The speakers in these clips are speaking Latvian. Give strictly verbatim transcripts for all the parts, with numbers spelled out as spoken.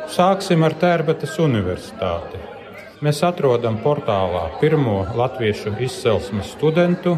Sāksim ar Tērbatas universitāti. Mēs atrodam portālā pirmo latviešu izcelsmes studentu,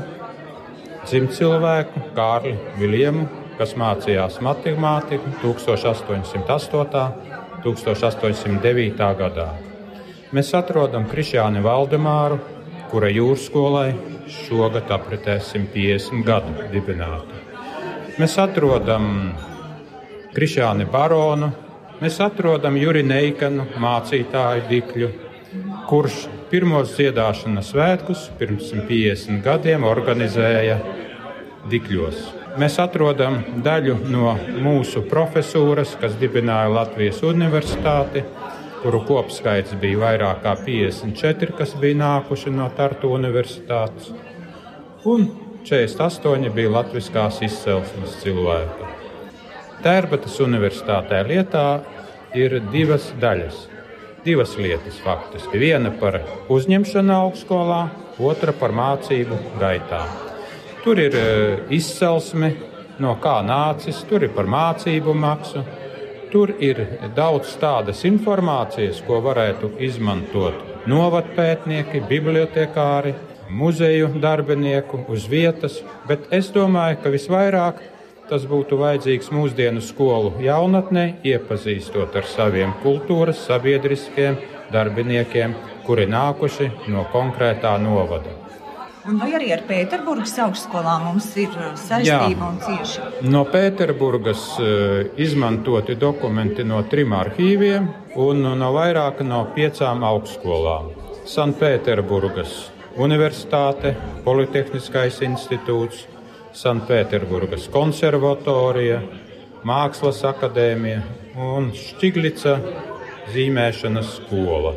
dzimtcilvēku Kārli Viljemu, kas mācījās matemātiku tūkstoš astoņi simti astotā - tūkstoš astoņi simti devītā gadā. Mēs atrodam Krišjāni Valdemāru, kura jūrskolai šogad apritēs simt piecdesmit gadu dibināta. Mēs atrodam Krišjāni Baronu, mēs atrodam Juri Neikanu, mācītāju Dikļu, kurš pirmos dziedāšanas svētkus pirms simt piecdesmit gadiem organizēja Dikļos. Mēs atrodam daļu no mūsu profesūras, kas dibināja Latvijas universitāti, kuru kopskaits bija vairāk kā piecdesmit četri, kas bija nākuši no Tartu universitātes, un četrdesmit astoņi bija latviskās izcelsmes cilvēki. Tērbatas universitātē lietā ir divas daļas, divas lietas faktiski. Viena par uzņemšanu augstskolā, otra par mācību gaitā. Tur ir izcelsme, no kā nācis, tur ir par mācību maksu. Tur ir daudz tādas informācijas, ko varētu izmantot novadpētnieki, bibliotekāri, muzeju darbinieku uz vietas, bet es domāju, ka visvairāk tas būtu vajadzīgs mūsdienu skolu jaunatnei, iepazīstot ar saviem kultūras, sabiedriskiem darbiniekiem, kuri nākuši no konkrētā novada. Un vai arī ar Pēterburgas augstskolā mums ir saistība Jā. Un cieši? No Pēterburgas uh, izmantoti dokumenti no trim arhīviem un no vairāk no piecām augstskolām. Sanpēterburgas universitāte, Politehniskais institūts, Sanpēterburgas konservatorija, Mākslas akadēmija un Štiglica zīmēšanas skola.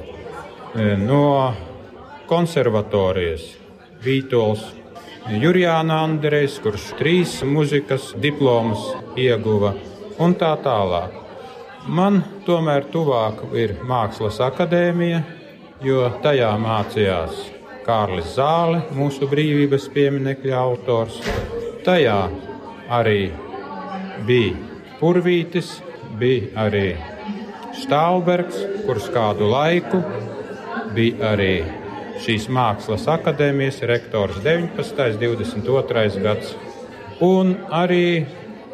No konservatorijas Vītols Jurjāna Andrejs, kurš trīs muzikas diplomas ieguva un tā tālāk. Man tomēr tuvāk ir Mākslas akadēmija, jo tajā mācījās Kārlis Zāle, mūsu brīvības pieminekļa autors. Tajā arī bija Purvītis, bija arī Štālbergs, kurš kādu laiku bija arī šīs Mākslas akadēmijas rektors deviņpadsmitais divdesmit otrais gads. Un arī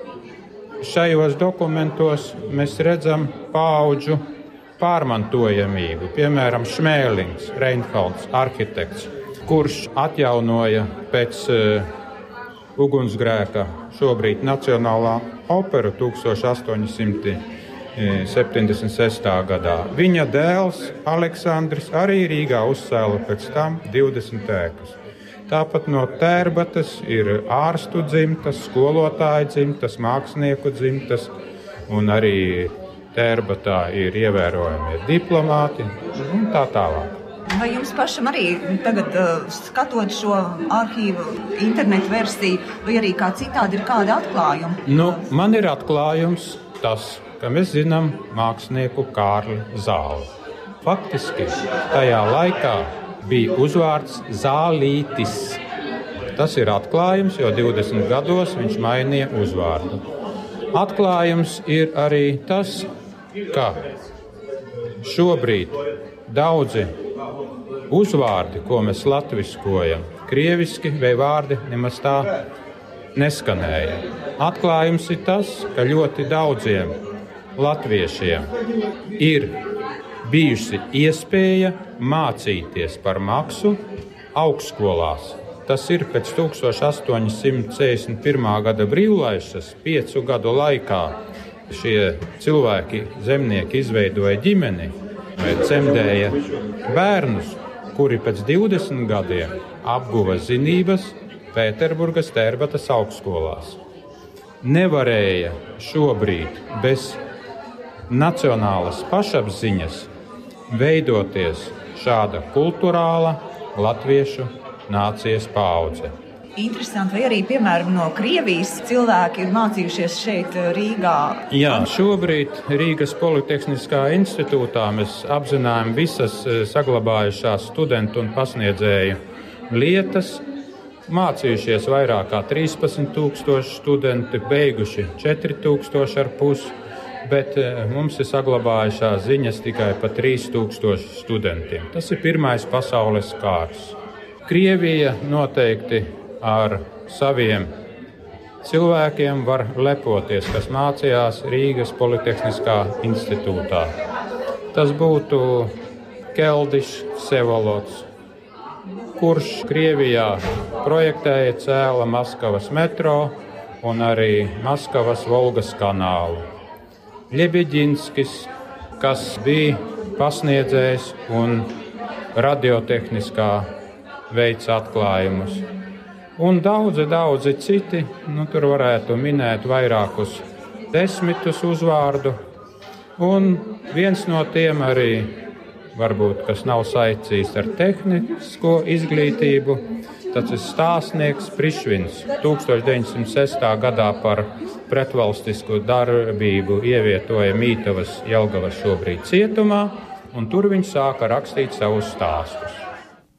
šajos dokumentos mēs redzam paudžu pārmantojamību. Piemēram, Šmēlings, Reinholds, arhitekts, kurš atjaunoja pēc uh, ugunsgrēka šobrīd Nacionālā opera tūkstoš astoņi simti septiņdesmit sestā gadā. Viņa dēls Aleksandrs arī Rīgā uzcēla pēc tam divdesmit ēkas. Tāpat no Tērbatas ir ārstu dzimtas, skolotāju dzimtas, mākslinieku dzimtas, un arī Tērbatā ir ievērojami diplomāti un tā tālāk. Vai jums pašam arī tagad, skatot šo arhīvu internetu versiju, vai arī kā citādi ir kādi atklājumi? Nu, man ir atklājums tas, ka mēs zinām mākslinieku Kārli Zāli. Faktiski tajā laikā bija uzvārds Zālītis. Tas ir atklājums, jo divdesmit gados viņš mainīja uzvārdu. Atklājums ir arī tas, ka šobrīd daudzi uzvārdi, ko mēs latviskojam, krieviski vai vārdi nemaz tā neskanēja. Atklājums ir tas, ka ļoti daudziem latviešiem ir bijusi iespēja mācīties par maksu augstskolās. Tas ir pēc tūkstoš astoņi simti sešdesmit pirmā gada brīvlaišanas piecu gadu laikā. Šie cilvēki, zemnieki, izveidoja ģimeni vai cemdēja bērnus, kuri pēc divdesmit gadiem apguva zinības Pēterburgas Tērbatas augstskolās. Nevarēja šobrīd bez nacionālas pašapziņas veidoties šāda kulturāla latviešu nācijas paudze. Interesanti, vai arī, piemēram, no Krievijas cilvēki ir mācījušies šeit Rīgā? Jā, šobrīd Rīgas Politehniskā institūtā mēs apzinājām visas saglabājušās studentu un pasniedzēju lietas. Mācījušies vairāk kā trīspadsmit tūkstoši studenti, beiguši četri tūkstoši ar pusi. bet mums ir saglabājušās ziņas tikai par trīs tūkstoši studentiem. Tas ir pirmais pasaules kārs. Krievija noteikti ar saviem cilvēkiem var lepoties, kas mācījās Rīgas Politehniskā institūtā. Tas būtu Keldišs Vsevolods, kurš Krievijā projektēja, cēla Maskavas metro un arī Maskavas Volgas kanālu. Ļebeģinskis, kas bija pasniedzējs un radiotehniskā veids atklājumus. Un daudzi, daudzi citi, nu, tur varētu minēt vairākus desmitus uzvārdu. Un viens no tiem arī, varbūt, kas nav saistīts ar tehnisko izglītību, tas ir stāstnieks Prišvins. tūkstoš deviņsimt sestā gadā par pretvalstisku darbību ievietoja Mītavas Jelgavas šobrīd cietumā, un tur viņš sāka rakstīt savus stāstus.